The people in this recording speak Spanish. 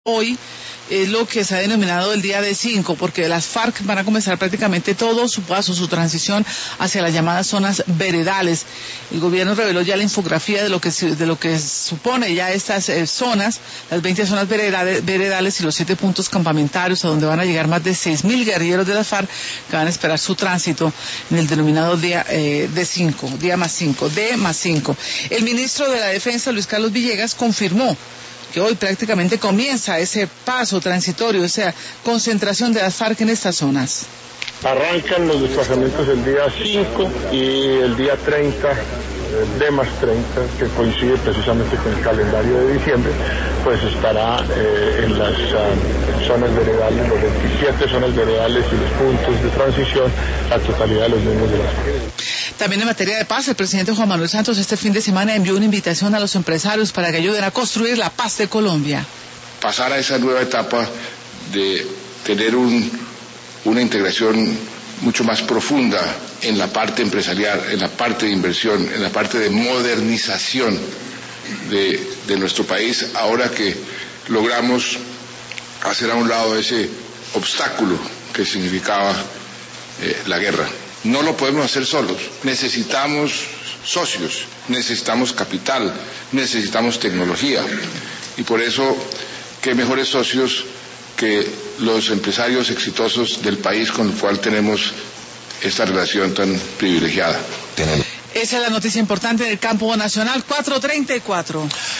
Hoy es lo que se ha denominado el día D5, porque las FARC van a comenzar prácticamente todo su paso, su transición hacia las llamadas zonas veredales. El gobierno reveló ya la infografía de lo que supone ya estas zonas, las 20 zonas veredales y los 7 puntos campamentarios, a donde van a llegar más de 6.000 guerrilleros de las FARC que van a esperar su tránsito en el denominado día D5, D más 5. El ministro de la Defensa, Luis Carlos Villegas, confirmó que hoy prácticamente comienza ese paso transitorio, esa concentración de las FARC en estas zonas. Arrancan los desplazamientos el día 5 y el día 30, D más 30, que coincide precisamente con el calendario de diciembre, pues estará en las zonas veredales, los 27 zonas veredales y los puntos de transición, la totalidad de los miembros de las FARC. También en materia de paz, el presidente Juan Manuel Santos este fin de semana envió una invitación a los empresarios para que ayuden a construir la paz de Colombia. Pasar a esa nueva etapa de tener una integración mucho más profunda en la parte empresarial, en la parte de inversión, en la parte de modernización de nuestro país, ahora que logramos hacer a un lado ese obstáculo que significaba la guerra. No lo podemos hacer solos, necesitamos socios, necesitamos capital, necesitamos tecnología, y por eso, qué mejores socios que los empresarios exitosos del país con el cual tenemos esta relación tan privilegiada. Esa es la noticia importante del campo nacional, 4:34.